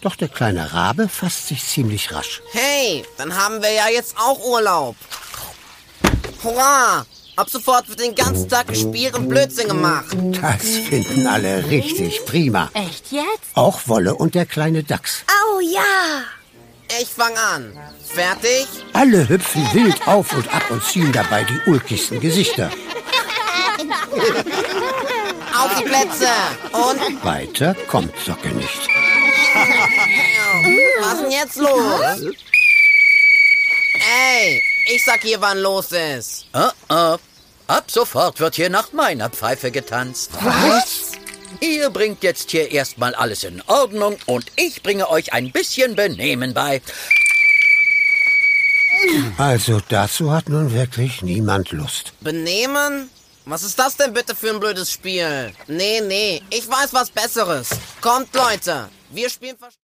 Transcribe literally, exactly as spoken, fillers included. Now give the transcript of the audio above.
Doch der kleine Rabe fasst sich ziemlich rasch. Hey, dann haben wir ja jetzt auch Urlaub. Hurra! Ab sofort wird den ganzen Tag gespielt und Blödsinn gemacht. Das finden alle richtig prima. Echt jetzt? Auch Wolle und der kleine Dachs. Oh ja! Ich fang an. Fertig? Alle hüpfen wild auf und ab und ziehen dabei die ulkigsten Gesichter. Auf die Plätze! Und Weiter kommt Socke nicht. was ist denn jetzt los? Ey, ich sag hier, wann los ist. Oh, oh. Ab sofort wird hier nach meiner Pfeife getanzt. Was? Ihr bringt jetzt hier erstmal alles in Ordnung und ich bringe euch ein bisschen Benehmen bei. Also dazu hat nun wirklich niemand Lust. Benehmen? Was ist das denn bitte für ein blödes Spiel? Nee, nee, ich weiß was Besseres. Kommt, Leute, wir spielen...